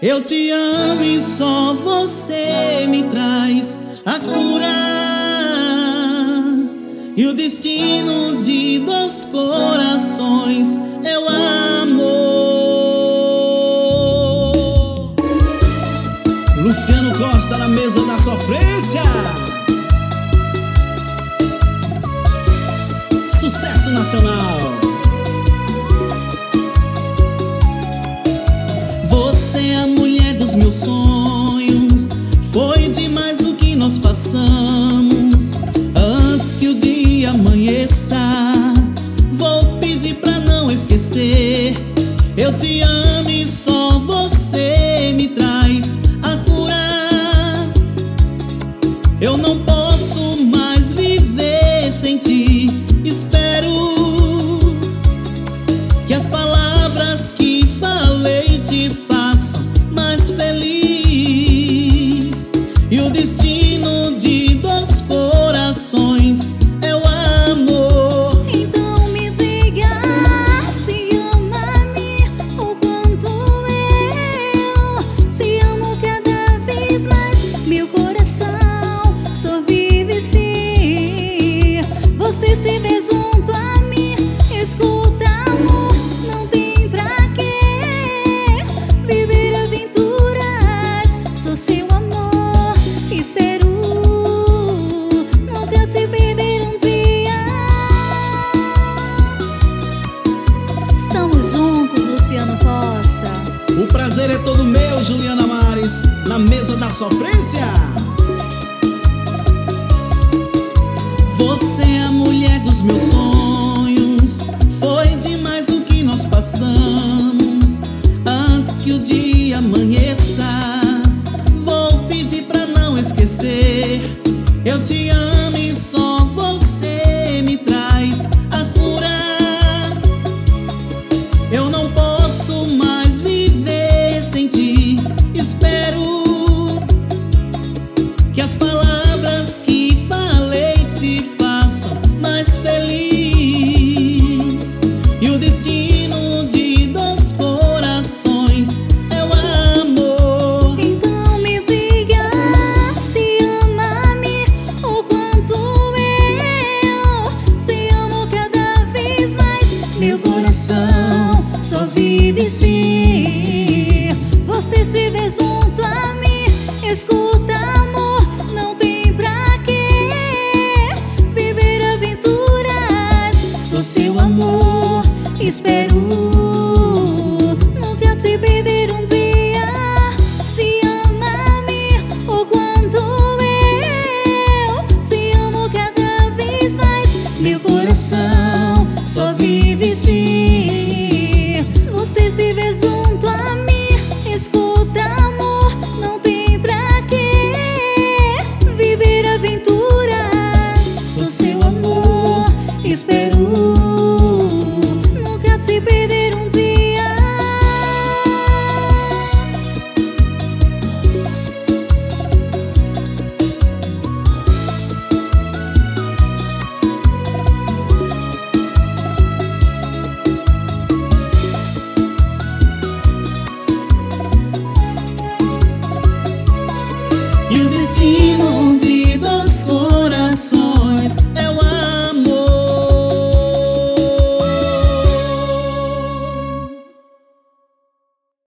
Eu te amo e só você me traz a cura. E o destino de dois corações é o amor. Luciano Costa na mesa da sofrência. Sucesso nacional. Você é a mulher dos meus sonhos. Foi demais o que nós passamos. Antes que o dia amanheça, vou pedir pra não esquecer. Eu te amo e só você me traz a cura. Eu não posso mais viver sem ti. Espero que as palavras que falei te façam mais feliz. E o destino de dois corações é o amor. Então me diga se ama-me o quanto eu te amo cada vez mais. Meu coração só vive se você estiver junto a mim. Escuta, amor, não tem pra quê viver aventuras. Sou seu amor, espero nunca te perder um dia. Estamos juntos, Luciano Costa. O prazer é todo meu, Juliana Mares, na mesa da sofrência. Você é a mulher dos meus sonhos. Foi demais o que nós passamos. Antes que o dia amanheça, vou pedir pra não esquecer. Eu te amo e só você me traz a cura. Eu não posso mais viver sem ti. Espero que as palavras que falei te façam mais feliz. E o destino de dois corações é o amor. Então me diga se ama-me o quanto eu te amo cada vez mais. Meu coração só vive se você estiver junto a mim. Escuta, amor, não tem pra quê viver aventuras. Sou seu amor, espero nunca te perder um dia. Se ama-me o quanto eu te amo cada vez mais. Meu coração só vive se você estiver junto a mim.